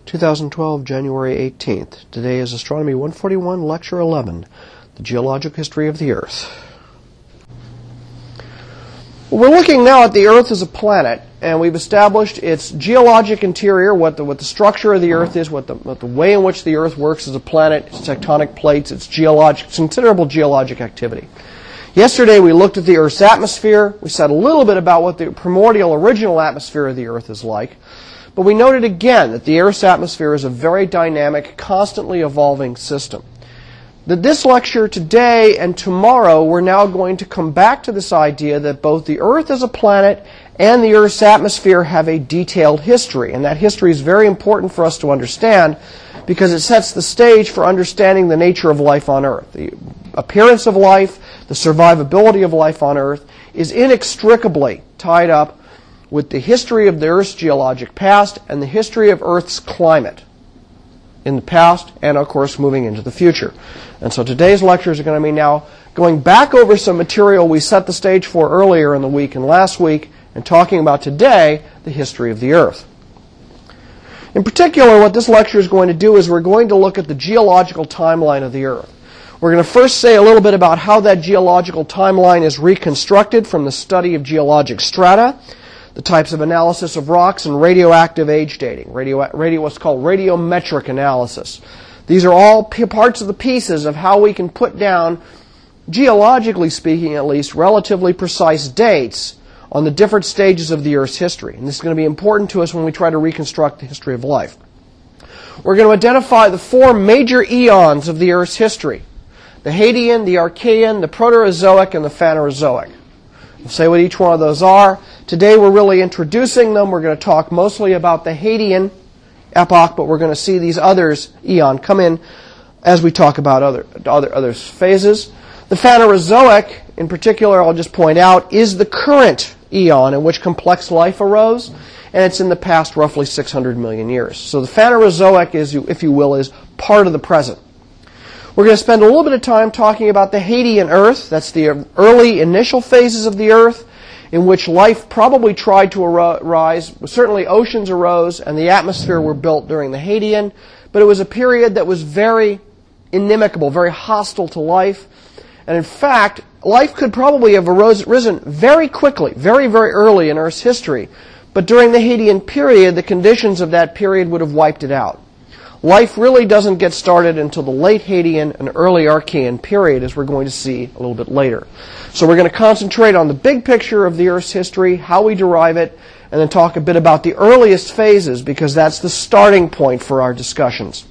2012, January 18th. Today is Astronomy 141, Lecture 11, The Geologic History of the Earth. We're looking now at the Earth as a planet, and we've established its geologic interior, what the structure of the Earth is, what the way in which the Earth works as a planet, its tectonic plates, its considerable geologic activity. Yesterday we looked at the Earth's atmosphere. We said a little bit about what the primordial original atmosphere of the Earth is like. But we noted again that the Earth's atmosphere is a very dynamic, constantly evolving system. That this lecture today and tomorrow, we're now going to come back to this idea that both the Earth as a planet and the Earth's atmosphere have a detailed history. And that history is very important for us to understand because it sets the stage for understanding the nature of life on Earth. The appearance of life, the survivability of life on Earth is inextricably tied up with the history of the Earth's geologic past and the history of Earth's climate in the past and, of course, moving into the future. And so today's lectures are going to be now going back over some material we set the stage for earlier in the week and last week and talking about today the history of the Earth. In particular, what this lecture is going to do is we're going to look at the geological timeline of the Earth. We're going to first say a little bit about how that geological timeline is reconstructed from the study of geologic strata, the types of analysis of rocks, and radioactive age dating, what's called radiometric analysis. These are all parts of the pieces of how we can put down, geologically speaking at least, relatively precise dates on the different stages of the Earth's history. And this is going to be important to us when we try to reconstruct the history of life. We're going to identify the four major eons of the Earth's history: the Hadean, the Archean, the Proterozoic, and the Phanerozoic. We'll say what each one of those are. Today we're really introducing them. We're going to talk mostly about the Hadean epoch, but we're going to see these others, eon, come in as we talk about other phases. The Phanerozoic, in particular, I'll just point out, is the current eon in which complex life arose, and it's in the past roughly 600 million years. So the Phanerozoic, if you will, is part of the present. We're going to spend a little bit of time talking about the Hadean Earth. That's the early initial phases of the Earth in which life probably tried to arise. Certainly oceans arose and the atmosphere were built during the Hadean, but it was a period that was very inimical, very hostile to life. And in fact, life could probably have risen very quickly, very, very early in Earth's history. But during the Hadean period, the conditions of that period would have wiped it out. Life really doesn't get started until the late Hadean and early Archean period, as we're going to see a little bit later. So we're going to concentrate on the big picture of the Earth's history, how we derive it, and then talk a bit about the earliest phases, because that's the starting point for our discussions.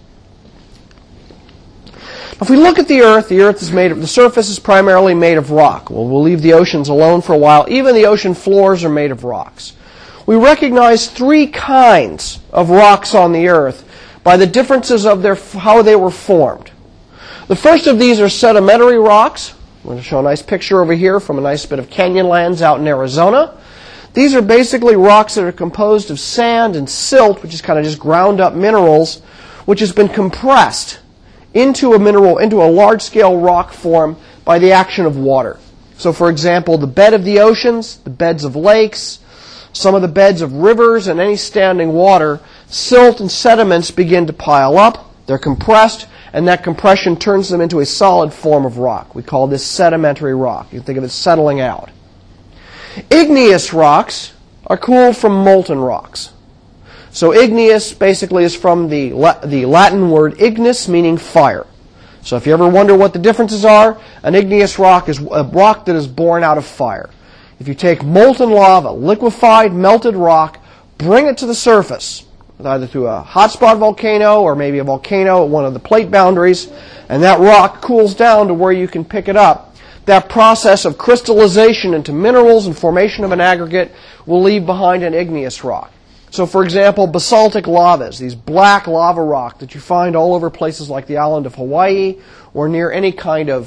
If we look at the Earth is the surface is primarily made of rock. We'll leave the oceans alone for a while. Even the ocean floors are made of rocks. We recognize three kinds of rocks on the Earth by the differences of how they were formed. The first of these are sedimentary rocks. I'm going to show a nice picture over here from a nice bit of canyonlands out in Arizona. These are basically rocks that are composed of sand and silt, which is kind of just ground up minerals, which has been compressed into a large-scale rock form by the action of water. So, for example, the bed of the oceans, the beds of lakes, some of the beds of rivers, and any standing water, silt and sediments begin to pile up. They're compressed, and that compression turns them into a solid form of rock. We call this sedimentary rock. You can think of it settling out. Igneous rocks are cooled from molten rocks. So igneous basically is from the Latin word ignis, meaning fire. So if you ever wonder what the differences are, an igneous rock is a rock that is born out of fire. If you take molten lava, liquefied, melted rock, bring it to the surface, either through a hotspot volcano or maybe a volcano at one of the plate boundaries, and that rock cools down to where you can pick it up, that process of crystallization into minerals and formation of an aggregate will leave behind an igneous rock. So, for example, basaltic lavas, these black lava rock that you find all over places like the island of Hawaii or near any kind of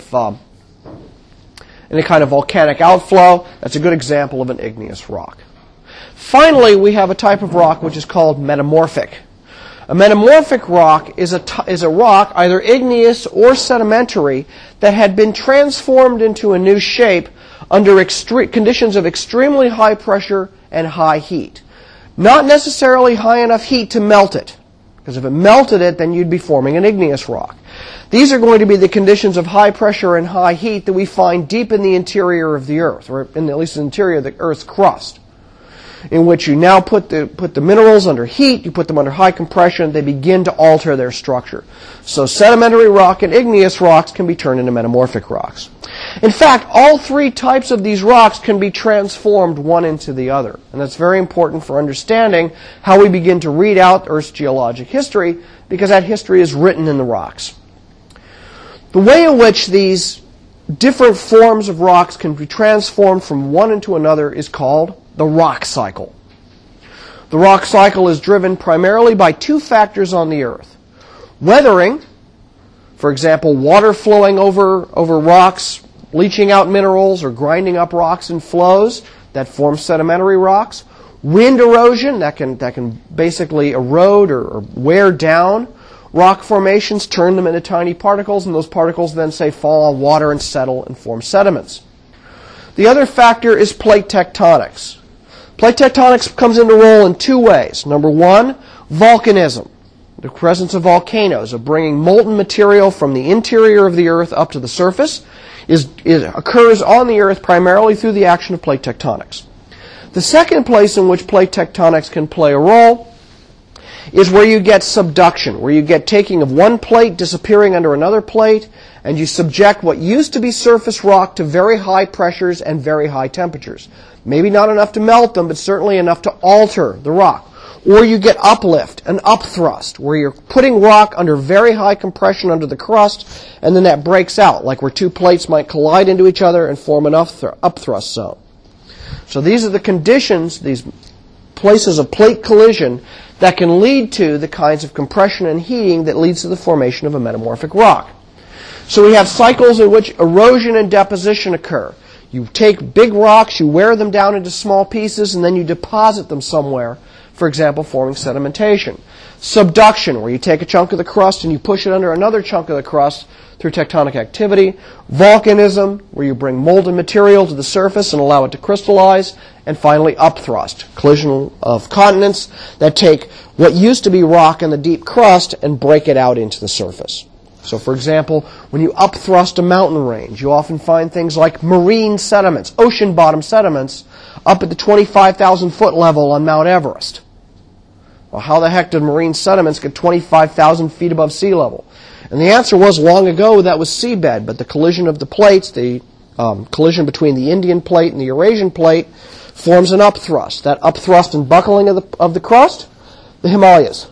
volcanic outflow, that's a good example of an igneous rock. Finally, we have a type of rock which is called metamorphic. A metamorphic rock is a rock, either igneous or sedimentary, that had been transformed into a new shape under conditions of extremely high pressure and high heat. Not necessarily high enough heat to melt it, Because if it melted it, then you'd be forming an igneous rock. These are going to be the conditions of high pressure and high heat that we find deep in the interior of the Earth, or at least in the interior of the Earth's crust, in which you now put the minerals under heat, you put them under high compression, they begin to alter their structure. So sedimentary rock and igneous rocks can be turned into metamorphic rocks. In fact, all three types of these rocks can be transformed one into the other. And that's very important for understanding how we begin to read out Earth's geologic history, because that history is written in the rocks. The way in which these different forms of rocks can be transformed from one into another is called the rock cycle. The rock cycle is driven primarily by two factors on the Earth. Weathering, for example, water flowing over rocks, leaching out minerals or grinding up rocks in flows that form sedimentary rocks. Wind erosion, that can basically erode or wear down rock formations, turn them into tiny particles, and those particles then, say, fall on water and settle and form sediments. The other factor is plate tectonics. Plate tectonics comes into role in two ways. Number one, volcanism, the presence of volcanoes, of bringing molten material from the interior of the Earth up to the surface, occurs on the Earth primarily through the action of plate tectonics. The second place in which plate tectonics can play a role is where you get subduction, where you get taking of one plate disappearing under another plate, and you subject what used to be surface rock to very high pressures and very high temperatures. Maybe not enough to melt them, but certainly enough to alter the rock. Or you get uplift, an upthrust, where you're putting rock under very high compression under the crust, and then that breaks out, like where two plates might collide into each other and form an upthrust zone. So these are the conditions, these places of plate collision, that can lead to the kinds of compression and heating that leads to the formation of a metamorphic rock. So we have cycles in which erosion and deposition occur. You take big rocks, you wear them down into small pieces, and then you deposit them somewhere, for example, forming sedimentation. Subduction, where you take a chunk of the crust and you push it under another chunk of the crust through tectonic activity. Volcanism, where you bring molten material to the surface and allow it to crystallize. And finally, upthrust, collision of continents that take what used to be rock in the deep crust and break it out into the surface. So, for example, when you upthrust a mountain range, you often find things like marine sediments, ocean bottom sediments, up at the 25,000 foot level on Mount Everest. Well, how the heck did marine sediments get 25,000 feet above sea level? And the answer was, long ago, that was seabed, but the collision of the plates, the collision between the Indian plate and the Eurasian plate, forms an upthrust. That upthrust and buckling of the crust, the Himalayas.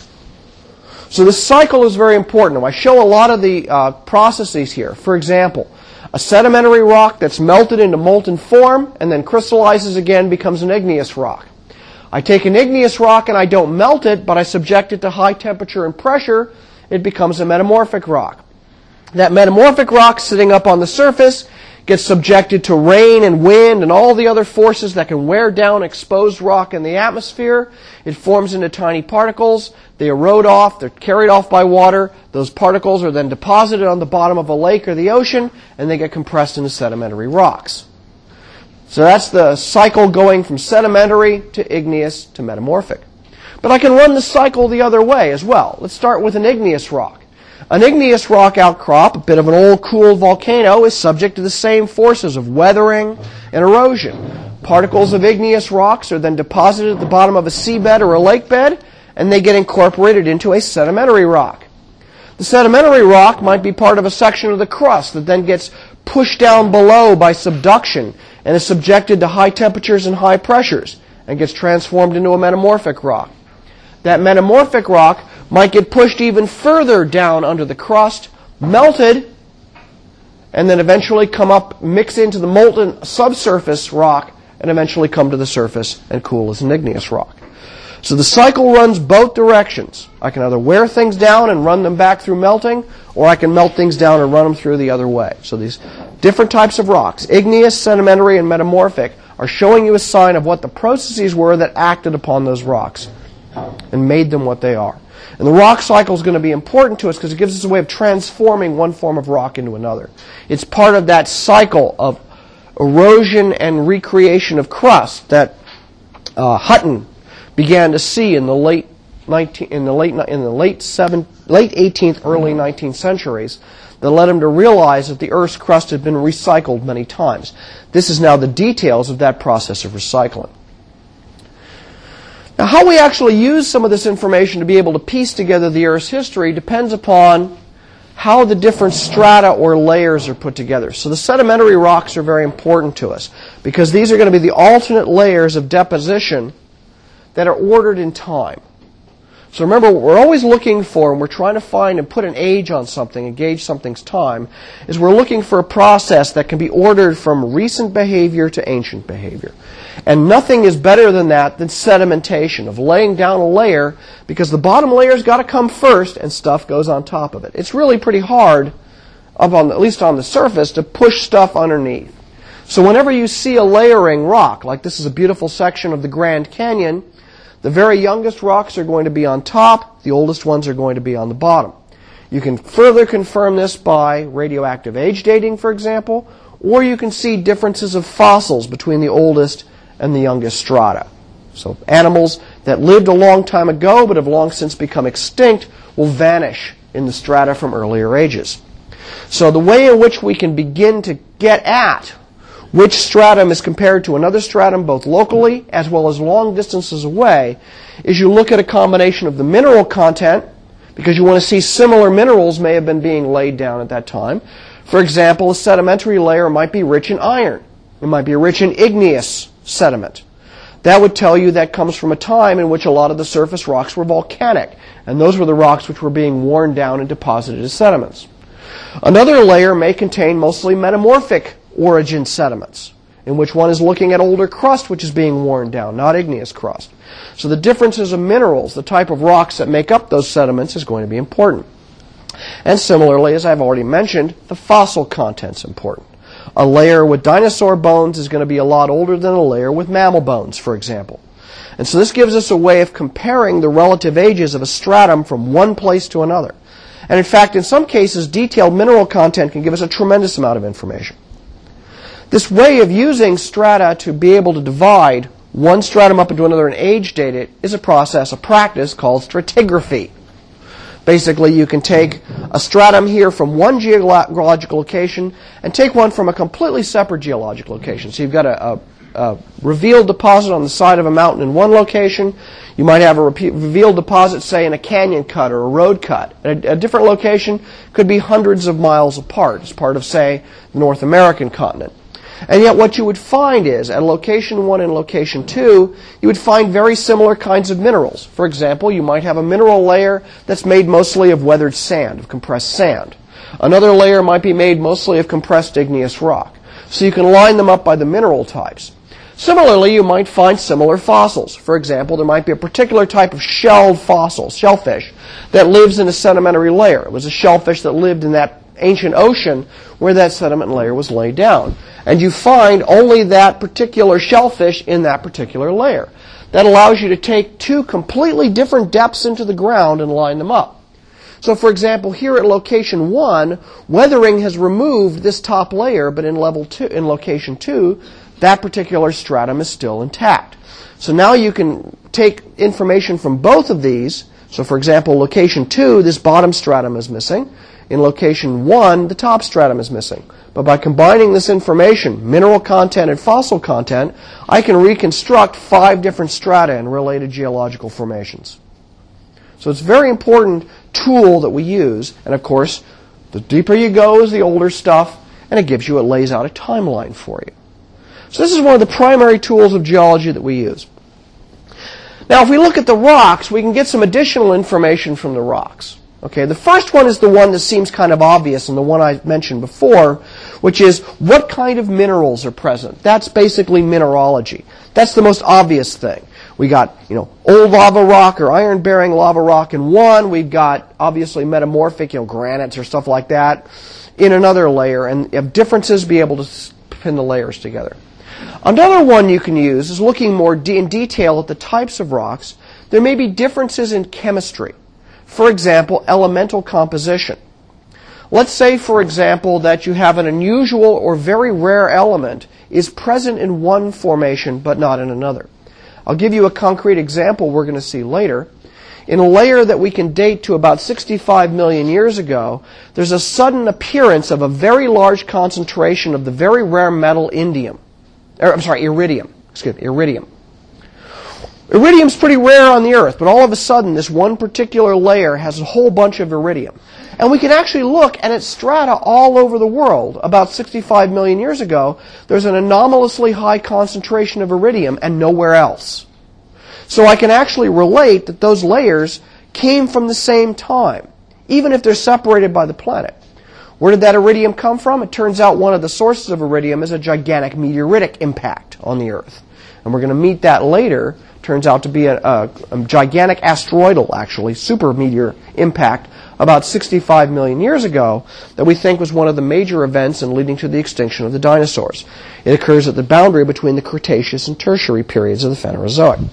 So this cycle is very important. I show a lot of the processes here. For example, a sedimentary rock that's melted into molten form and then crystallizes again becomes an igneous rock. I take an igneous rock and I don't melt it, but I subject it to high temperature and pressure, it becomes a metamorphic rock. That metamorphic rock sitting up on the surface gets subjected to rain and wind and all the other forces that can wear down exposed rock in the atmosphere. It forms into tiny particles. They erode off. They're carried off by water. Those particles are then deposited on the bottom of a lake or the ocean, and they get compressed into sedimentary rocks. So that's the cycle going from sedimentary to igneous to metamorphic. But I can run the cycle the other way as well. Let's start with an igneous rock. An igneous rock outcrop, a bit of an old cool volcano, is subject to the same forces of weathering and erosion. Particles of igneous rocks are then deposited at the bottom of a seabed or a lake bed, and they get incorporated into a sedimentary rock. The sedimentary rock might be part of a section of the crust that then gets pushed down below by subduction and is subjected to high temperatures and high pressures and gets transformed into a metamorphic rock. That metamorphic rock might get pushed even further down under the crust, melted, and then eventually come up, mix into the molten subsurface rock, and eventually come to the surface and cool as an igneous rock. So the cycle runs both directions. I can either wear things down and run them back through melting, or I can melt things down and run them through the other way. So these different types of rocks, igneous, sedimentary, and metamorphic, are showing you a sign of what the processes were that acted upon those rocks and made them what they are. And the rock cycle is going to be important to us because it gives us a way of transforming one form of rock into another. It's part of that cycle of erosion and recreation of crust that Hutton began to see in the late late 18th, early 19th centuries that led him to realize that the Earth's crust had been recycled many times. This is now the details of that process of recycling. Now, how we actually use some of this information to be able to piece together the Earth's history depends upon how the different strata or layers are put together. So the sedimentary rocks are very important to us because these are going to be the alternate layers of deposition that are ordered in time. So remember, what we're always looking for, and we're trying to find and put an age on something and gauge something's time, is we're looking for a process that can be ordered from recent behavior to ancient behavior. And nothing is better than that than sedimentation, of laying down a layer, because the bottom layer's got to come first and stuff goes on top of it. It's really pretty hard, at least on the surface, to push stuff underneath. So whenever you see a layering rock, like this is a beautiful section of the Grand Canyon, the very youngest rocks are going to be on top, the oldest ones are going to be on the bottom. You can further confirm this by radioactive age dating, for example, or you can see differences of fossils between the oldest and the youngest strata. So animals that lived a long time ago but have long since become extinct will vanish in the strata from earlier ages. So the way in which we can begin to get at which stratum is compared to another stratum, both locally as well as long distances away, is you look at a combination of the mineral content, because you want to see similar minerals may have been being laid down at that time. For example, a sedimentary layer might be rich in iron. It might be rich in igneous sediment. That would tell you that comes from a time in which a lot of the surface rocks were volcanic, and those were the rocks which were being worn down and deposited as sediments. Another layer may contain mostly metamorphic origin sediments, in which one is looking at older crust which is being worn down, not igneous crust. So the differences of minerals, the type of rocks that make up those sediments, is going to be important. And similarly, as I've already mentioned, the fossil content's important. A layer with dinosaur bones is going to be a lot older than a layer with mammal bones, for example. And so this gives us a way of comparing the relative ages of a stratum from one place to another. And in fact, in some cases, detailed mineral content can give us a tremendous amount of information. This way of using strata to be able to divide one stratum up into another and age date it is a practice called stratigraphy. Basically, you can take a stratum here from one geological location and take one from a completely separate geological location. So you've got a revealed deposit on the side of a mountain in one location. You might have a revealed deposit, say, in a canyon cut or a road cut. A different location could be hundreds of miles apart as part of, say, the North American continent. And yet what you would find is, at location 1 and location 2, you would find very similar kinds of minerals. For example, you might have a mineral layer that's made mostly of weathered sand, of compressed sand. Another layer might be made mostly of compressed igneous rock. So you can line them up by the mineral types. Similarly, you might find similar fossils. For example, there might be a particular type of shelled fossil, shellfish, that lives in a sedimentary layer. It was a shellfish that lived in that ancient ocean where that sediment layer was laid down. And you find only that particular shellfish in that particular layer. That allows you to take two completely different depths into the ground and line them up. So for example, here at location 1, weathering has removed this top layer, but in location 2, that particular stratum is still intact. So now you can take information from both of these. So for example, location 2, this bottom stratum is missing. In location 1, the top stratum is missing. But by combining this information, mineral content and fossil content, I can reconstruct 5 different strata in related geological formations. So it's a very important tool that we use. And of course, the deeper you go is the older stuff, and it lays out a timeline for you. So this is one of the primary tools of geology that we use. Now, if we look at the rocks, we can get some additional information from the rocks. Okay, the first one is the one that seems kind of obvious, and the one I mentioned before, which is what kind of minerals are present. That's basically mineralogy. That's the most obvious thing. We got, old lava rock or iron-bearing lava rock in one. We've got obviously metamorphic, granites or stuff like that in another layer, and if differences, be able to pin the layers together. Another one you can use is looking more in detail at the types of rocks. There may be differences in chemistry. For example, elemental composition. Let's say, for example, that you have an unusual or very rare element is present in one formation but not in another. I'll give you a concrete example we're going to see later. in a layer that we can date to about 65 million years ago, there's a sudden appearance of a very large concentration of the very rare metal iridium. Iridium. Iridium's pretty rare on the Earth, but all of a sudden this one particular layer has a whole bunch of iridium. And we can actually look, and at strata all over the world, about 65 million years ago, there's an anomalously high concentration of iridium and nowhere else. So I can actually relate that those layers came from the same time, even if they're separated by the planet. Where did that iridium come from? It turns out one of the sources of iridium is a gigantic meteoritic impact on the Earth. And we're going to meet that later. Turns out to be a gigantic asteroidal, actually, super meteor impact about 65 million years ago that we think was one of the major events in leading to the extinction of the dinosaurs. It occurs at the boundary between the Cretaceous and Tertiary periods of the Phanerozoic.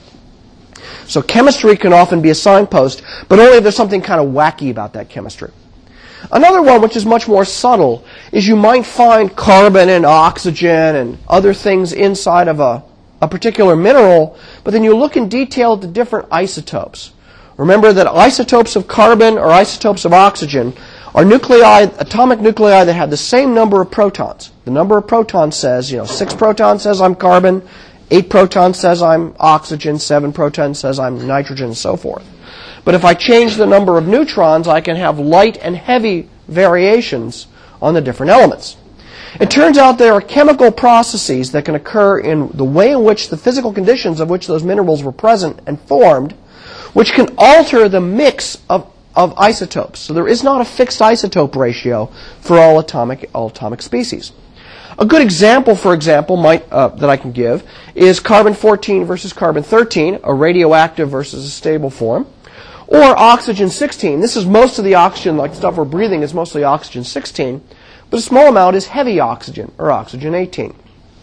So chemistry can often be a signpost, but only if there's something kind of wacky about that chemistry. Another one, which is much more subtle, is you might find carbon and oxygen and other things inside of a particular mineral, but then you look in detail at the different isotopes. Remember that isotopes of carbon or isotopes of oxygen are nuclei, atomic nuclei that have the same number of protons. The number of protons says, 6 protons says I'm carbon, 8 protons says I'm oxygen, 7 protons says I'm nitrogen, and so forth. But if I change the number of neutrons, I can have light and heavy variations on the different elements. It turns out there are chemical processes that can occur in the way in which the physical conditions of which those minerals were present and formed, which can alter the mix of isotopes. So there is not a fixed isotope ratio for all atomic species. A good example, for example, that I can give is carbon-14 versus carbon-13, a radioactive versus a stable form, or oxygen-16. This is most of the oxygen, like stuff we're breathing, is mostly oxygen-16, but a small amount is heavy oxygen, or oxygen-18.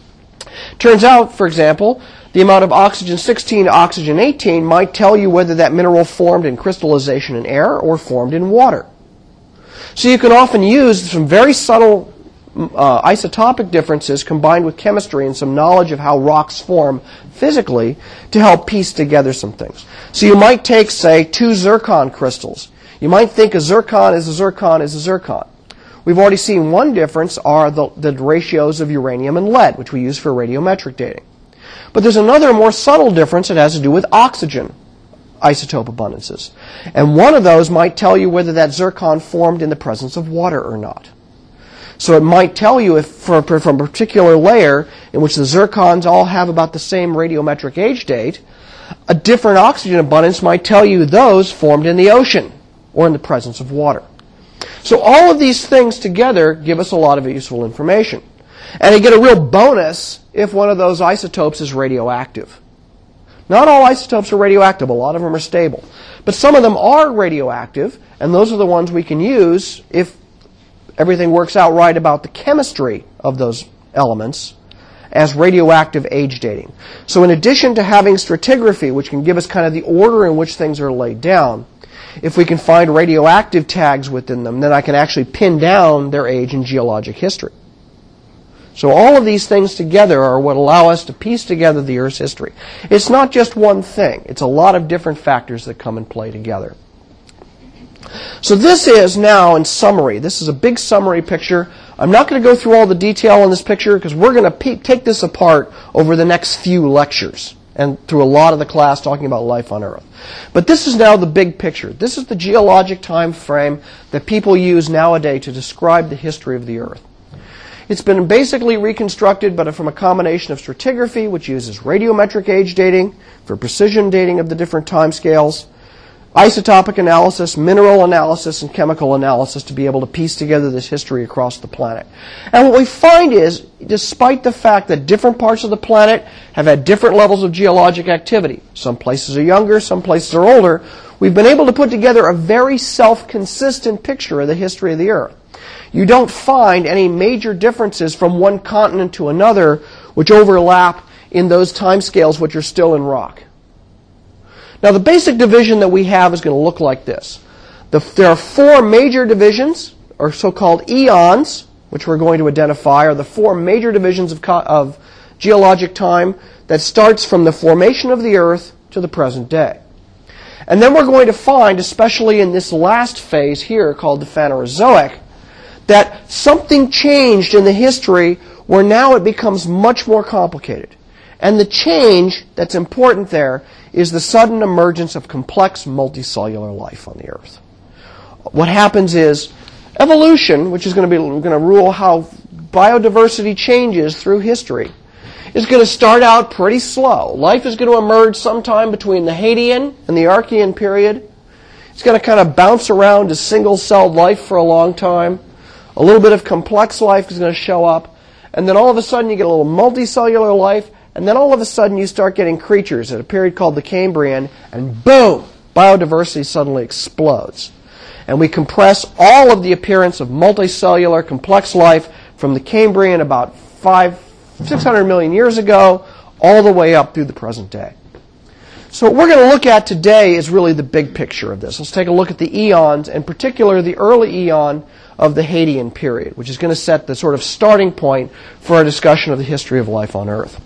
Turns out, for example, the amount of oxygen-16 to oxygen-18 might tell you whether that mineral formed in crystallization in air or formed in water. So you can often use some very subtle isotopic differences combined with chemistry and some knowledge of how rocks form physically to help piece together some things. So you might take, say, 2 zircon crystals. You might think a zircon is a zircon is a zircon. We've already seen one difference are the ratios of uranium and lead, which we use for radiometric dating. But there's another more subtle difference that has to do with oxygen isotope abundances. And one of those might tell you whether that zircon formed in the presence of water or not. So it might tell you if from a particular layer in which the zircons all have about the same radiometric age date, a different oxygen abundance might tell you those formed in the ocean or in the presence of water. So all of these things together give us a lot of useful information. And you get a real bonus if one of those isotopes is radioactive. Not all isotopes are radioactive. A lot of them are stable. But some of them are radioactive, and those are the ones we can use if everything works out right about the chemistry of those elements as radioactive age dating. So in addition to having stratigraphy, which can give us kind of the order in which things are laid down, if we can find radioactive tags within them, then I can actually pin down their age in geologic history. So all of these things together are what allow us to piece together the Earth's history. It's not just one thing. It's a lot of different factors that come and play together. So this is now, in summary, this is a big summary picture. I'm not going to go through all the detail in this picture because we're going to take this apart over the next few lectures and through a lot of the class talking about life on Earth. But this is now the big picture. This is the geologic time frame that people use nowadays to describe the history of the Earth. It's been basically reconstructed, but from a combination of stratigraphy, which uses radiometric age dating for precision dating of the different time scales, isotopic analysis, mineral analysis, and chemical analysis to be able to piece together this history across the planet. And what we find is, despite the fact that different parts of the planet have had different levels of geologic activity, some places are younger, some places are older, we've been able to put together a very self-consistent picture of the history of the Earth. You don't find any major differences from one continent to another which overlap in those timescales which are still in rock. Now, the basic division that we have is going to look like this. There are 4 major divisions, or so-called eons, which we're going to identify, are the 4 major divisions of geologic time that starts from the formation of the Earth to the present day. And then we're going to find, especially in this last phase here called the Phanerozoic, that something changed in the history where now it becomes much more complicated. And the change that's important there is the sudden emergence of complex multicellular life on the Earth. What happens is evolution, which is going to rule how biodiversity changes through history, is going to start out pretty slow. Life is going to emerge sometime between the Hadean and the Archean period. It's going to kind of bounce around to single-celled life for a long time. A little bit of complex life is going to show up. And then all of a sudden you get a little multicellular life. And then all of a sudden you start getting creatures at a period called the Cambrian. And boom! Biodiversity suddenly explodes. And we compress all of the appearance of multicellular complex life from the Cambrian about 600 million years ago all the way up through the present day. So what we're going to look at today is really the big picture of this. Let's take a look at the eons, in particular the early eon of the Hadean period, which is going to set the sort of starting point for our discussion of the history of life on Earth.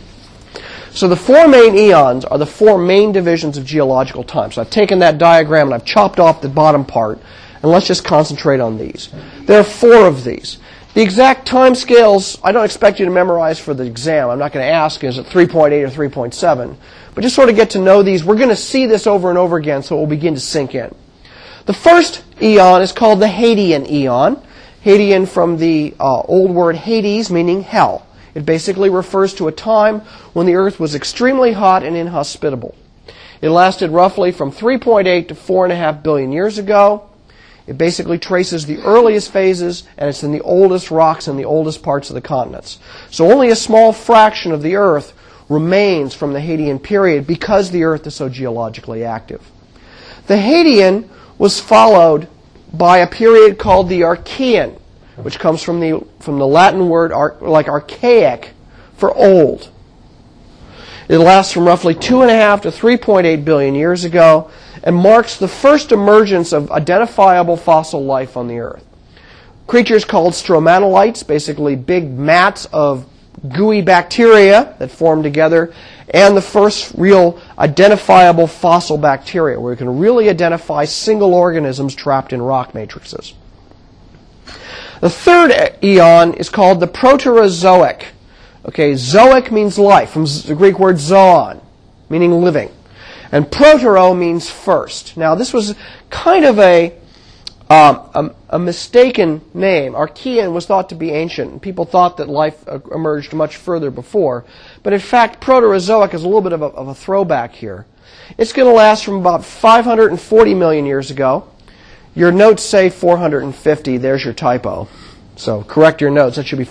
So the four main eons are the four main divisions of geological time. So I've taken that diagram and I've chopped off the bottom part, and let's just concentrate on these. There are four of these. The exact time scales, I don't expect you to memorize for the exam. I'm not going to ask, is it 3.8 or 3.7? But just sort of get to know these. We're going to see this over and over again, so it will begin to sink in. The first eon is called the Hadean eon. Hadean from the old word Hades, meaning hell. It basically refers to a time when the Earth was extremely hot and inhospitable. It lasted roughly from 3.8 to 4.5 billion years ago. It basically traces the earliest phases, and it's in the oldest rocks and the oldest parts of the continents. So only a small fraction of the Earth remains from the Hadean period because the Earth is so geologically active. The Hadean was followed by a period called the Archean, which comes from the Latin word like archaic for old. It lasts from roughly 2.5 to 3.8 billion years ago and marks the first emergence of identifiable fossil life on the Earth. Creatures called stromatolites, basically big mats of gooey bacteria that form together, and the first real identifiable fossil bacteria, where we can really identify single organisms trapped in rock matrices. The third eon is called the Proterozoic. Okay, zoic means life, from the Greek word zoon, meaning living. And protero means first. Now, this was kind of a mistaken name. Archean was thought to be ancient. People thought that life emerged much further before. But in fact, Proterozoic is a little bit of a throwback here. It's going to last from about 540 million years ago. Your notes say 450. There's your typo. So correct your notes. That should be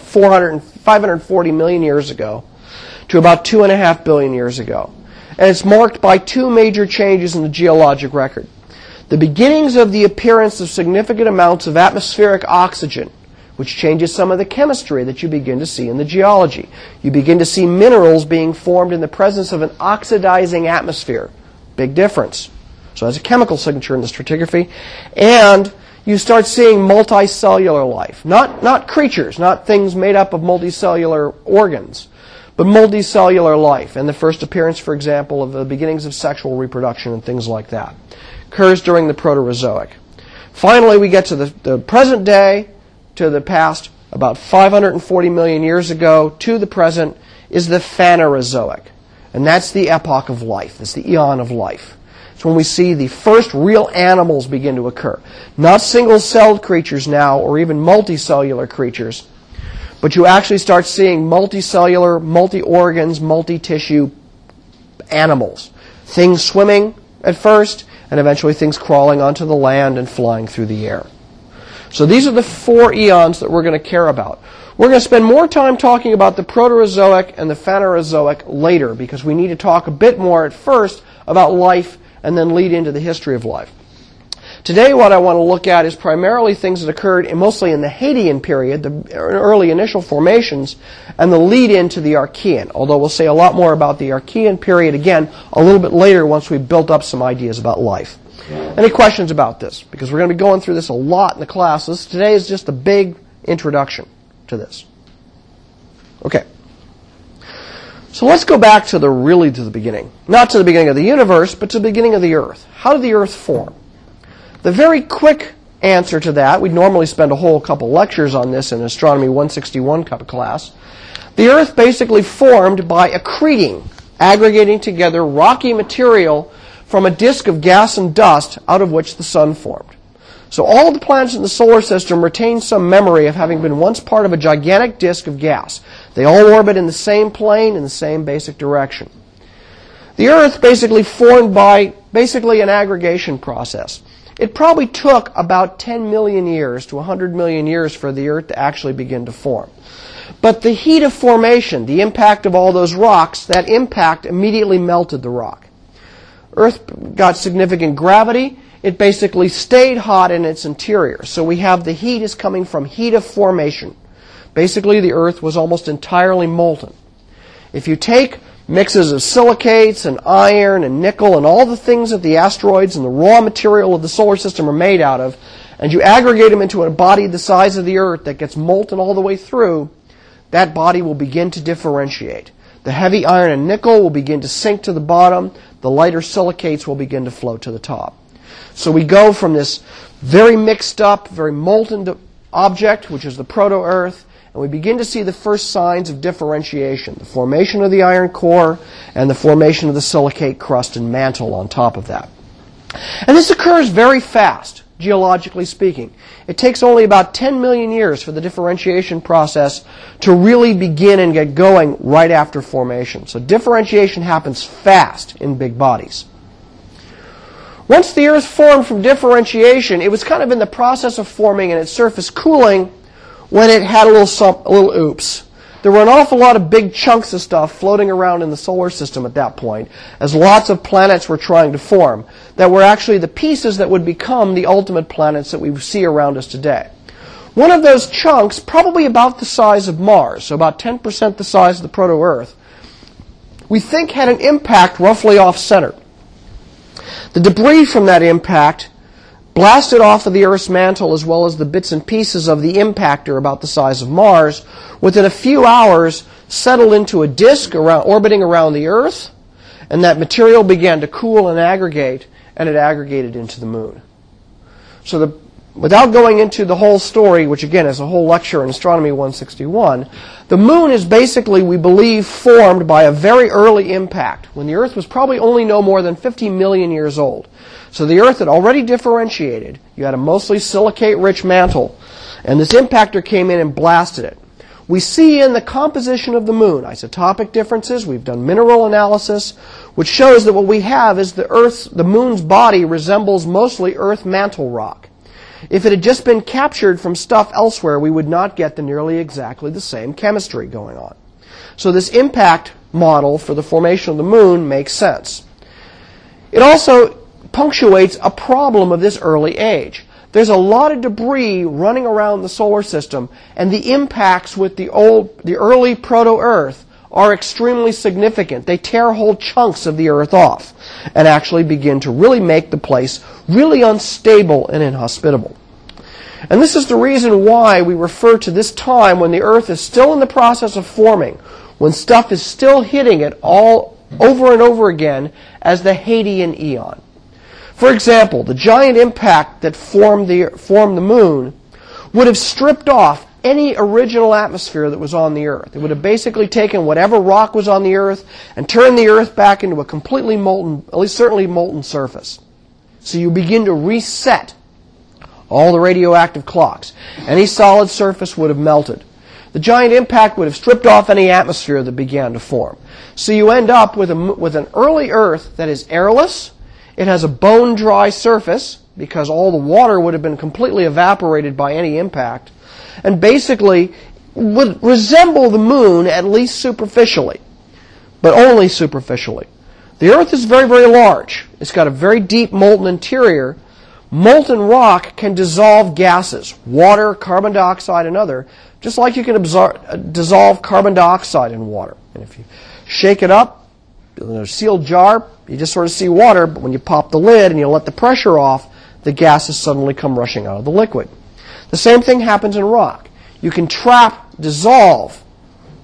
540 million years ago to about 2.5 billion years ago. And it's marked by two major changes in the geologic record. The beginnings of the appearance of significant amounts of atmospheric oxygen, which changes some of the chemistry that you begin to see in the geology. You begin to see minerals being formed in the presence of an oxidizing atmosphere. Big difference. So that's a chemical signature in the stratigraphy. And you start seeing multicellular life. Not creatures, not things made up of multicellular organs, but multicellular life. And the first appearance, for example, of the beginnings of sexual reproduction and things like that occurs during the Proterozoic. Finally, we get to the present day, to the past, about 540 million years ago, to the present, is the Phanerozoic. And that's the epoch of life. It's the eon of life. It's when we see the first real animals begin to occur. Not single-celled creatures now, or even multicellular creatures, but you actually start seeing multicellular, multi-organs, multi-tissue animals. Things swimming at first, and eventually things crawling onto the land and flying through the air. So these are the four eons that we're going to care about. We're going to spend more time talking about the Proterozoic and the Phanerozoic later, because we need to talk a bit more at first about life and then lead into the history of life. Today what I want to look at is primarily things that occurred mostly in the Hadean period, the early initial formations, and the lead into the Archean, although we'll say a lot more about the Archean period again a little bit later once we've built up some ideas about life. Any questions about this? Because we're going to be going through this a lot in the classes. Today is just a big introduction to this. Okay. So let's go back to the beginning. Not to the beginning of the universe, but to the beginning of the Earth. How did the Earth form? The very quick answer to that, we'd normally spend a whole couple lectures on this in Astronomy 161 cup of class. The Earth basically formed by accreting, aggregating together rocky material from a disk of gas and dust out of which the sun formed. So all of the planets in the solar system retain some memory of having been once part of a gigantic disk of gas. They all orbit in the same plane, in the same basic direction. The Earth basically formed by an aggregation process. It probably took about 10 million years to 100 million years for the Earth to actually begin to form. But the heat of formation, the impact of all those rocks, that impact immediately melted the rock. Earth got significant gravity. It basically stayed hot in its interior. So we have the heat is coming from heat of formation. Basically, the Earth was almost entirely molten. If you take mixes of silicates and iron and nickel and all the things that the asteroids and the raw material of the solar system are made out of, and you aggregate them into a body the size of the Earth that gets molten all the way through, that body will begin to differentiate. The heavy iron and nickel will begin to sink to the bottom. The lighter silicates will begin to float to the top. So we go from this very mixed up, very molten object, which is the proto-Earth, and we begin to see the first signs of differentiation, the formation of the iron core and the formation of the silicate crust and mantle on top of that. And this occurs very fast, geologically speaking. It takes only about 10 million years for the differentiation process to really begin and get going right after formation. So differentiation happens fast in big bodies. Once the Earth formed from differentiation, it was kind of in the process of forming and its surface cooling when it had a little oops. There were an awful lot of big chunks of stuff floating around in the solar system at that point, as lots of planets were trying to form, that were actually the pieces that would become the ultimate planets that we see around us today. One of those chunks, probably about the size of Mars, so about 10% the size of the proto-Earth, we think had an impact roughly off-center. The debris from that impact blasted off of the Earth's mantle, as well as the bits and pieces of the impactor about the size of Mars, within a few hours settled into a disk orbiting around the Earth, and that material began to cool and aggregate, and it aggregated into the Moon. So without going into the whole story, which again is a whole lecture in Astronomy 161, the Moon is basically, we believe, formed by a very early impact, when the Earth was probably only no more than 50 million years old. So the Earth had already differentiated. You had a mostly silicate-rich mantle, and this impactor came in and blasted it. We see in the composition of the Moon isotopic differences. We've done mineral analysis, which shows that what we have is the Moon's body resembles mostly Earth mantle rock. If it had just been captured from stuff elsewhere, we would not get nearly exactly the same chemistry going on. So this impact model for the formation of the Moon makes sense. It also punctuates a problem of this early age. There's a lot of debris running around the solar system, and the impacts with the early proto-Earth are extremely significant. They tear whole chunks of the Earth off and actually begin to really make the place really unstable and inhospitable. And this is the reason why we refer to this time when the Earth is still in the process of forming, when stuff is still hitting it all over and over again, as the Hadean Eon. For example, the giant impact that formed the Moon would have stripped off any original atmosphere that was on the Earth. It would have basically taken whatever rock was on the Earth and turned the Earth back into a completely molten, at least certainly molten surface. So you begin to reset all the radioactive clocks. Any solid surface would have melted. The giant impact would have stripped off any atmosphere that began to form. So you end up with an early Earth that is airless. It has a bone-dry surface because all the water would have been completely evaporated by any impact, and basically would resemble the Moon, at least superficially, but only superficially. The Earth is very, very large. It's got a very deep molten interior. Molten rock can dissolve gases, water, carbon dioxide, and other, just like you can dissolve carbon dioxide in water. And if you shake it up in a sealed jar, you just sort of see water, but when you pop the lid and you let the pressure off, the gases suddenly come rushing out of the liquid. The same thing happens in rock. You can trap, dissolve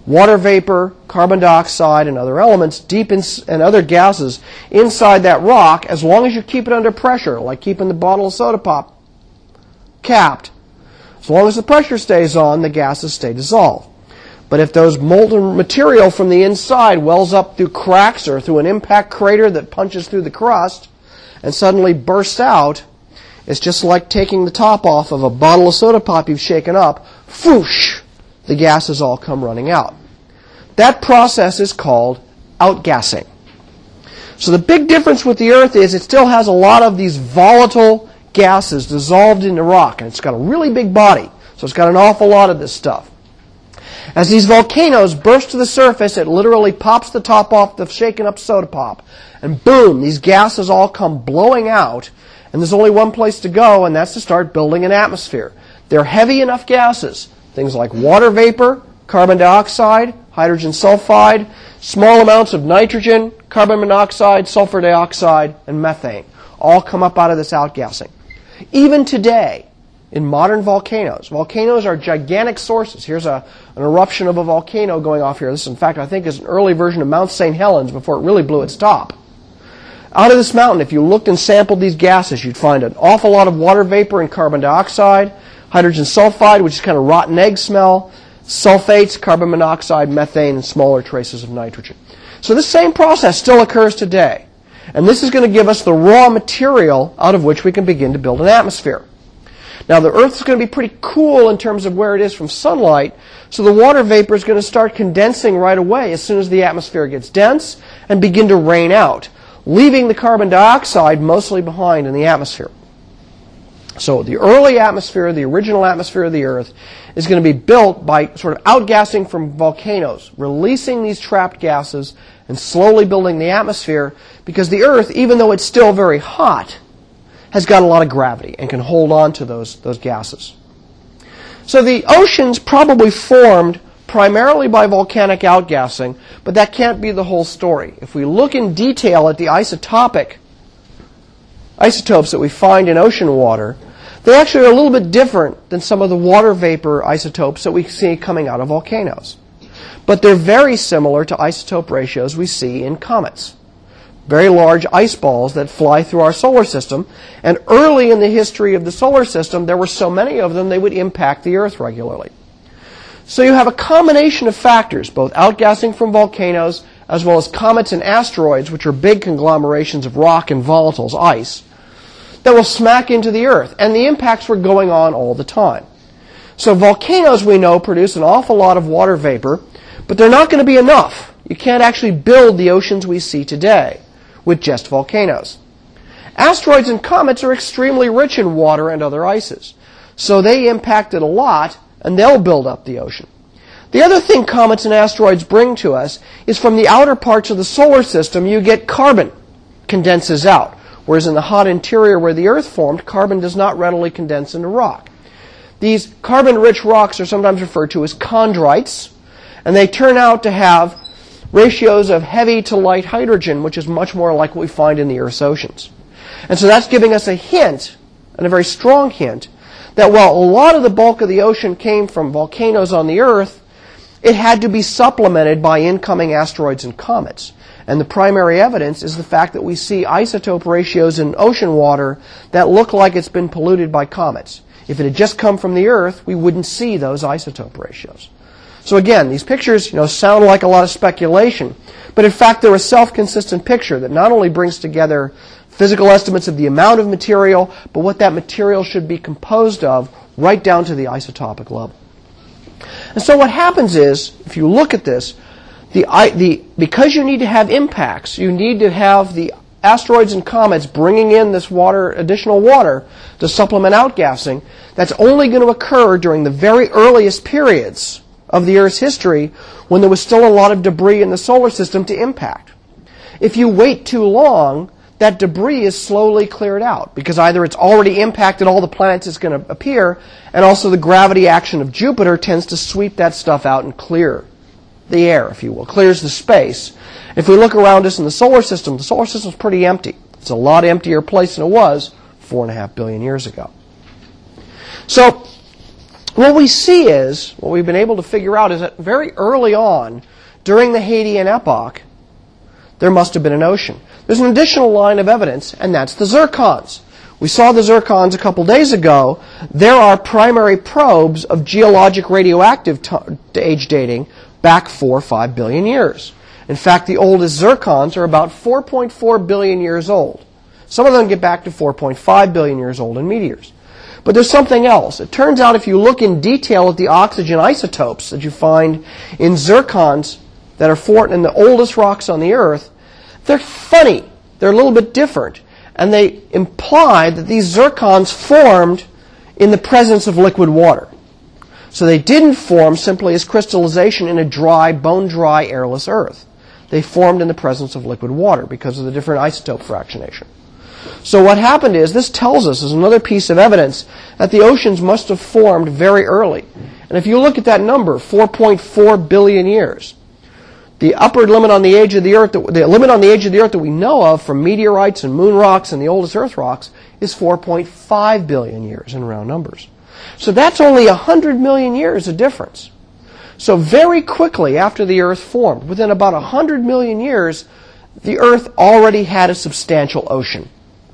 water vapor, carbon dioxide, and other elements and other gases inside that rock as long as you keep it under pressure, like keeping the bottle of soda pop capped. As long as the pressure stays on, the gases stay dissolved. But if those molten material from the inside wells up through cracks or through an impact crater that punches through the crust and suddenly bursts out, it's just like taking the top off of a bottle of soda pop you've shaken up. Whoosh! The gases all come running out. That process is called outgassing. So the big difference with the Earth is it still has a lot of these volatile gases dissolved in the rock, and it's got a really big body, so it's got an awful lot of this stuff. As these volcanoes burst to the surface, it literally pops the top off the shaken up soda pop, and boom, these gases all come blowing out, and there's only one place to go, and that's to start building an atmosphere. They're heavy enough gases, things like water vapor, carbon dioxide, hydrogen sulfide, small amounts of nitrogen, carbon monoxide, sulfur dioxide, and methane, all come up out of this outgassing. Even today, in modern volcanoes are gigantic sources. Here's an eruption of a volcano going off here. This, in fact, I think is an early version of Mount St. Helens before it really blew its top. Out of this mountain, if you looked and sampled these gases, you'd find an awful lot of water vapor and carbon dioxide, hydrogen sulfide, which is kind of rotten egg smell, sulfates, carbon monoxide, methane, and smaller traces of nitrogen. So this same process still occurs today. And this is going to give us the raw material out of which we can begin to build an atmosphere. Now, the Earth is going to be pretty cool in terms of where it is from sunlight, so the water vapor is going to start condensing right away as soon as the atmosphere gets dense and begin to rain out, leaving the carbon dioxide mostly behind in the atmosphere. So the early atmosphere, the original atmosphere of the Earth, is going to be built by sort of outgassing from volcanoes, releasing these trapped gases and slowly building the atmosphere, because the Earth, even though it's still very hot, has got a lot of gravity and can hold on to those gases. So the oceans probably formed primarily by volcanic outgassing, but that can't be the whole story. If we look in detail at the isotopes that we find in ocean water, they actually are a little bit different than some of the water vapor isotopes that we see coming out of volcanoes. But they're very similar to isotope ratios we see in comets. Very large ice balls that fly through our solar system. And early in the history of the solar system, there were so many of them they would impact the Earth regularly. So you have a combination of factors, both outgassing from volcanoes as well as comets and asteroids, which are big conglomerations of rock and volatiles, ice, that will smack into the Earth. And the impacts were going on all the time. So volcanoes, we know, produce an awful lot of water vapor, but they're not going to be enough. You can't actually build the oceans we see today with just volcanoes. Asteroids and comets are extremely rich in water and other ices. So they impacted a lot, and they'll build up the ocean. The other thing comets and asteroids bring to us is from the outer parts of the solar system, you get carbon condenses out. Whereas in the hot interior where the Earth formed, carbon does not readily condense into rock. These carbon-rich rocks are sometimes referred to as chondrites, and they turn out to have ratios of heavy to light hydrogen, which is much more like what we find in the Earth's oceans. And so that's giving us a hint, and a very strong hint, that while a lot of the bulk of the ocean came from volcanoes on the Earth, it had to be supplemented by incoming asteroids and comets. And the primary evidence is the fact that we see isotope ratios in ocean water that look like it's been polluted by comets. If it had just come from the Earth, we wouldn't see those isotope ratios. So again, these pictures, sound like a lot of speculation, but in fact they're a self-consistent picture that not only brings together physical estimates of the amount of material, but what that material should be composed of, right down to the isotopic level. And so what happens is, if you look at this, because you need to have impacts, you need to have the asteroids and comets bringing in this additional water to supplement outgassing. That's only going to occur during the very earliest periods of the Earth's history, when there was still a lot of debris in the solar system to impact. If you wait too long, that debris is slowly cleared out, because either it's already impacted all the planets that's going to appear, and also the gravity action of Jupiter tends to sweep that stuff out and clear the air, if you will, clears the space. If we look around us in the solar system is pretty empty. It's a lot emptier place than it was 4.5 billion years ago. So What we see is, what we've been able to figure out is that very early on, during the Hadean epoch, there must have been an ocean. There's an additional line of evidence, and that's the zircons. We saw the zircons a couple days ago. There are primary probes of geologic radioactive age dating back 4 or 5 billion years. In fact, the oldest zircons are about 4.4 billion years old. Some of them get back to 4.5 billion years old in meteors. But there's something else. It turns out if you look in detail at the oxygen isotopes that you find in zircons that are in the oldest rocks on the Earth, they're funny. They're a little bit different. And they imply that these zircons formed in the presence of liquid water. So they didn't form simply as crystallization in a dry, bone-dry, airless Earth. They formed in the presence of liquid water because of the different isotope fractionation. So what happened is, this tells us, is another piece of evidence, that the oceans must have formed very early. And if you look at that number, 4.4 billion years, the upper limit on the age of the Earth, the limit on the age of the Earth that we know of from meteorites and moon rocks and the oldest Earth rocks is 4.5 billion years in round numbers. So that's only 100 million years of difference. So very quickly after the Earth formed, within about 100 million years, the Earth already had a substantial ocean.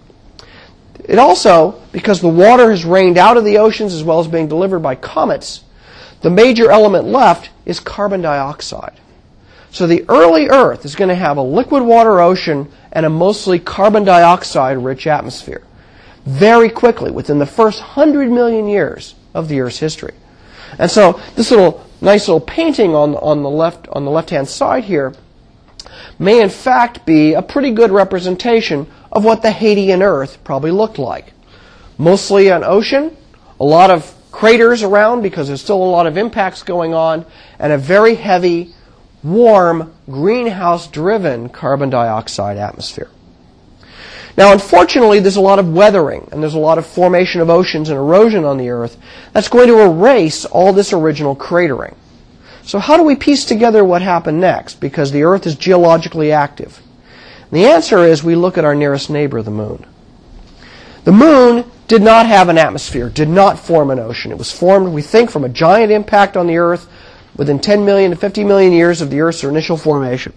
It also, because the water has rained out of the oceans as well as being delivered by comets, the major element left is carbon dioxide. So the early Earth is going to have a liquid water ocean and a mostly carbon dioxide-rich atmosphere. Very quickly, within the first 100 million years of the Earth's history. And so this nice little painting on the left-hand side here may in fact be a pretty good representation of what the Hadean Earth probably looked like. Mostly an ocean, a lot of craters around because there's still a lot of impacts going on, and a very heavy, warm, greenhouse-driven carbon dioxide atmosphere. Now, unfortunately, there's a lot of weathering, and there's a lot of formation of oceans and erosion on the Earth that's going to erase all this original cratering. So how do we piece together what happened next? Because the Earth is geologically active. And the answer is we look at our nearest neighbor, the Moon. The Moon did not have an atmosphere, did not form an ocean. It was formed, we think, from a giant impact on the Earth within 10 million to 50 million years of the Earth's initial formation.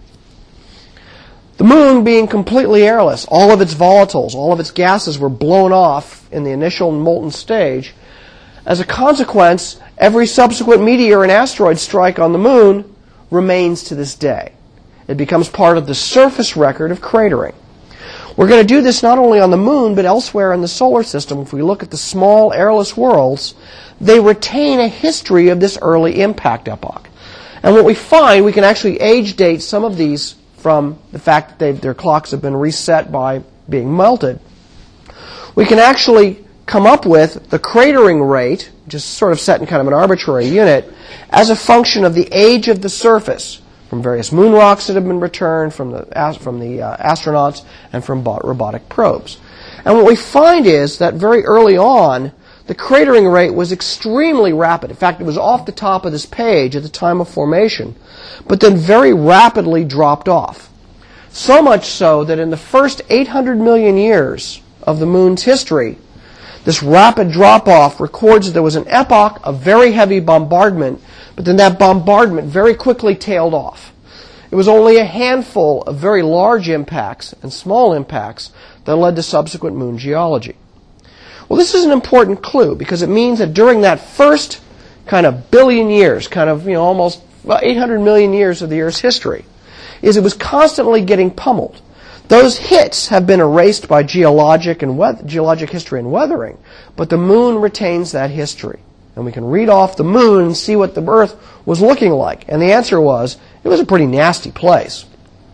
The Moon being completely airless, all of its volatiles, all of its gases were blown off in the initial molten stage. As a consequence, every subsequent meteor and asteroid strike on the Moon remains to this day. It becomes part of the surface record of cratering. We're going to do this not only on the Moon, but elsewhere in the solar system. If we look at the small airless worlds, they retain a history of this early impact epoch. And what we find, we can actually age date some of these from the fact that their clocks have been reset by being melted. We can actually come up with the cratering rate, just sort of set in kind of an arbitrary unit, as a function of the age of the surface from various moon rocks that have been returned from the astronauts and from robotic probes. And what we find is that very early on, the cratering rate was extremely rapid. In fact, it was off the top of this page at the time of formation, but then very rapidly dropped off. So much so that in the first 800 million years of the Moon's history, this rapid drop-off records that there was an epoch of very heavy bombardment, but then that bombardment very quickly tailed off. It was only a handful of very large impacts and small impacts that led to subsequent Moon geology. Well, this is an important clue because it means that during that first kind of billion years, kind of, almost 800 million years of the Earth's history, is it was constantly getting pummeled. Those hits have been erased by geologic history and weathering, but the Moon retains that history. And we can read off the Moon and see what the Earth was looking like. And the answer was, it was a pretty nasty place.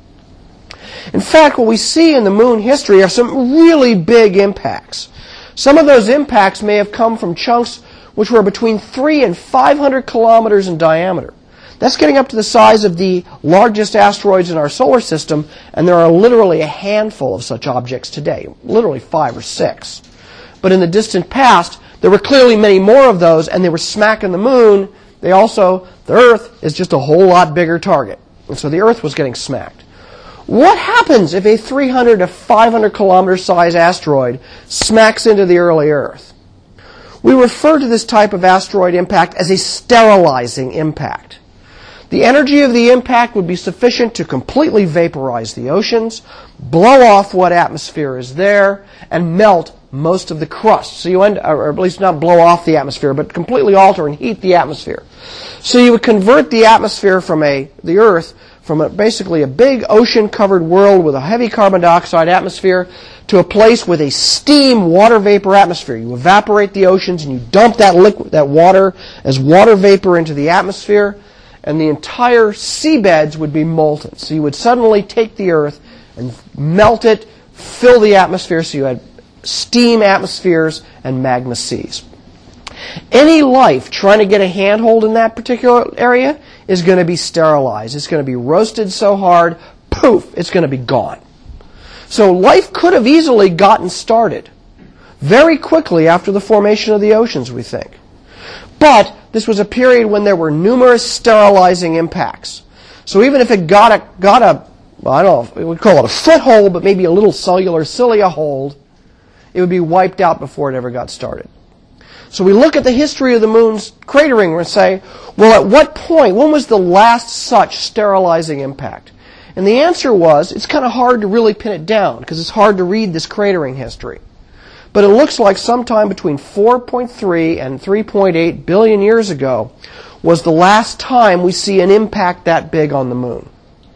In fact, what we see in the Moon history are some really big impacts. Some of those impacts may have come from chunks which were between 300 and 500 kilometers in diameter. That's getting up to the size of the largest asteroids in our solar system, and there are literally a handful of such objects today, literally 5 or 6. But in the distant past, there were clearly many more of those, and they were smacking the Moon. The Earth is just a whole lot bigger target. And so the Earth was getting smacked. What happens if a 300 to 500 kilometer size asteroid smacks into the early Earth? We refer to this type of asteroid impact as a sterilizing impact. The energy of the impact would be sufficient to completely vaporize the oceans, blow off what atmosphere is there, and melt most of the crust. So you or at least not blow off the atmosphere, but completely alter and heat the atmosphere. So you would convert the atmosphere from the Earth from basically a big ocean-covered world with a heavy carbon dioxide atmosphere to a place with a steam water vapor atmosphere. You evaporate the oceans and you dump that water as water vapor into the atmosphere, and the entire seabeds would be molten. So you would suddenly take the Earth and melt it, fill the atmosphere, so you had steam atmospheres and magma seas. Any life trying to get a handhold in that particular area is going to be sterilized. It's going to be roasted so hard, poof, it's going to be gone. So life could have easily gotten started very quickly after the formation of the oceans, we think. But this was a period when there were numerous sterilizing impacts. So even if it got a well, I don't know, we would call it a foothold, but maybe a little cellular cilia hold, it would be wiped out before it ever got started. So we look at the history of the moon's cratering and say, well, at what point, when was the last such sterilizing impact? And the answer was, it's kind of hard to really pin it down because it's hard to read this cratering history. But it looks like sometime between 4.3 and 3.8 billion years ago was the last time we see an impact that big on the moon.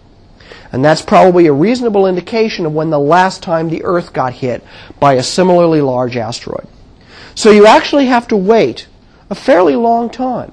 And that's probably a reasonable indication of when the last time the Earth got hit by a similarly large asteroid. So you actually have to wait a fairly long time.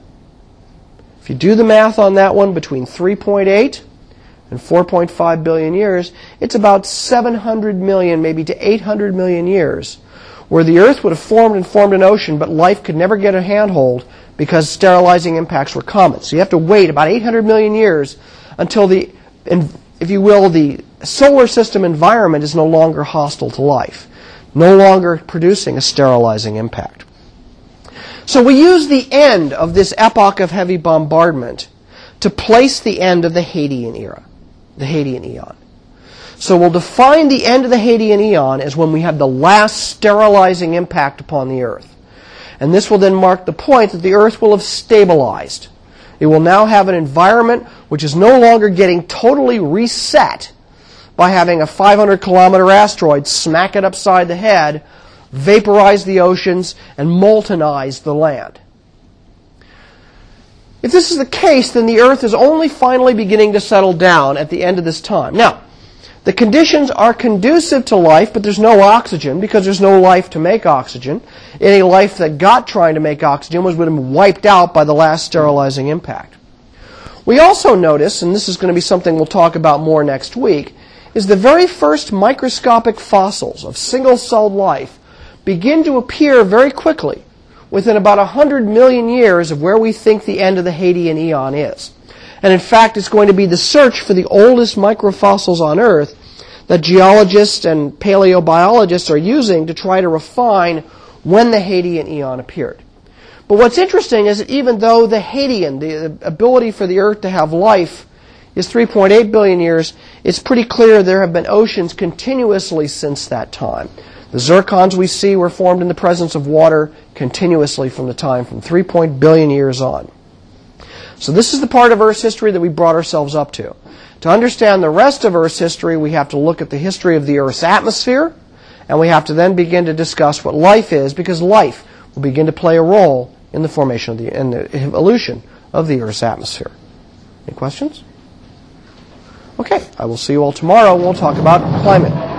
If you do the math on that one, between 3.8 and 4.5 billion years, it's about 700 million, maybe to 800 million years, where the Earth would have formed an ocean, but life could never get a handhold because sterilizing impacts were common. So you have to wait about 800 million years until if you will, the solar system environment is no longer hostile to life, no longer producing a sterilizing impact. So we use the end of this epoch of heavy bombardment to place the end of the Hadean era, the Hadean eon. So we'll define the end of the Hadean eon as when we have the last sterilizing impact upon the Earth. And this will then mark the point that the Earth will have stabilized. It will now have an environment which is no longer getting totally reset by having a 500-kilometer asteroid smack it upside the head, vaporize the oceans, and moltenize the land. If this is the case, then the Earth is only finally beginning to settle down at the end of this time. Now, the conditions are conducive to life, but there's no oxygen because there's no life to make oxygen. Any life that got trying to make oxygen would have been wiped out by the last sterilizing impact. We also notice, and this is going to be something we'll talk about more next week, is the very first microscopic fossils of single-celled life begin to appear very quickly within about 100 million years of where we think the end of the Hadean eon is. And in fact, it's going to be the search for the oldest microfossils on Earth that geologists and paleobiologists are using to try to refine when the Hadean eon appeared. But what's interesting is that even though the Hadean, the ability for the Earth to have life, is 3.8 billion years, it's pretty clear there have been oceans continuously since that time. The zircons we see were formed in the presence of water continuously from 3 billion years on. So this is the part of Earth's history that we brought ourselves up to. To understand the rest of Earth's history, we have to look at the history of the Earth's atmosphere, and we have to then begin to discuss what life is, because life will begin to play a role in the formation of and the evolution of the Earth's atmosphere. Any questions? Okay, I will see you all tomorrow, and we'll talk about climate.